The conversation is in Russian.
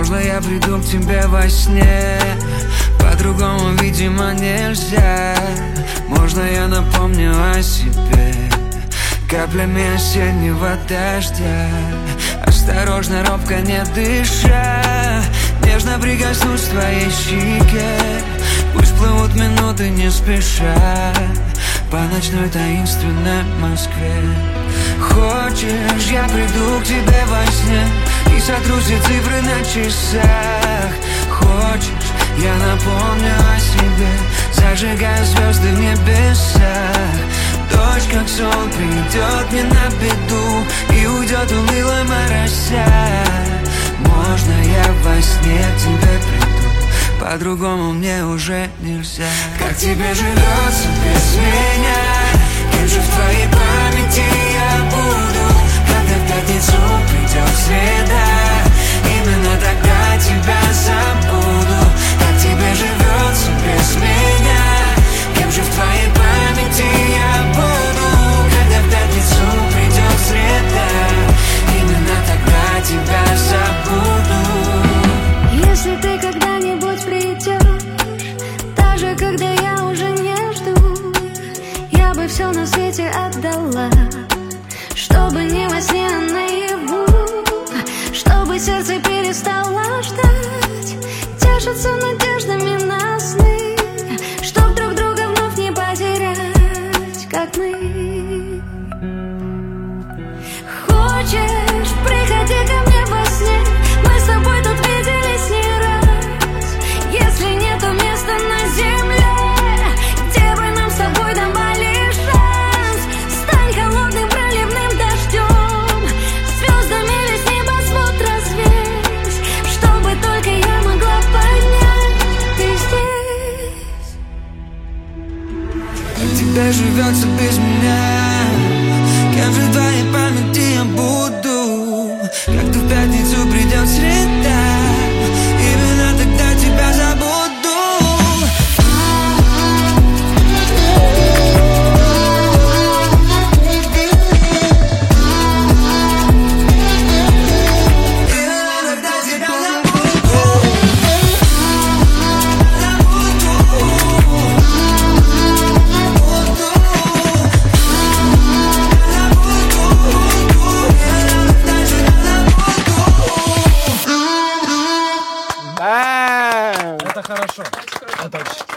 Можно я приду к тебе во сне? По-другому, видимо, нельзя. Можно я напомню о себе каплями осеннего дождя? Осторожно, робко, не дыша, нежно прикоснусь к твоей щеке. Пусть плывут минуты не спеша по ночной таинственной Москве. Хочешь, я приду к тебе во сне и сотру все цифры на часах? Хочешь, я напомню о себе, зажигая звезды в небесах? Дождь, как сон, придет мне на беду и уйдет уныло морося. Можно я во сне к тебе приду? По-другому мне уже нельзя. Как тебе живется без меня? Кем же в твоей памяти я буду, когда в пятницу придет среда? Именно тогда тебя забуду. Как тебе живется без меня? Кем же в твоей памяти я буду, когда в пятницу придет среда? Именно тогда тебя забуду. Если ты когда-нибудь придешь, даже когда я уже не жду, я бы все на свете отдала, чтобы не во сне, а наяву, чтобы сердце перестало ждать, тешится надеждами на сны, чтоб друг друга вновь не потерять, как мы. Хочешь, приходи ко мне во сне, мы с тобой тут виделись не раз. Если нету места на земле, где бы нам с тобой давали шанс, стань холодным проливным дождем, звездами весь небосвод развесь, чтобы только я могла понять, ты здесь. Как тебе живется без меня?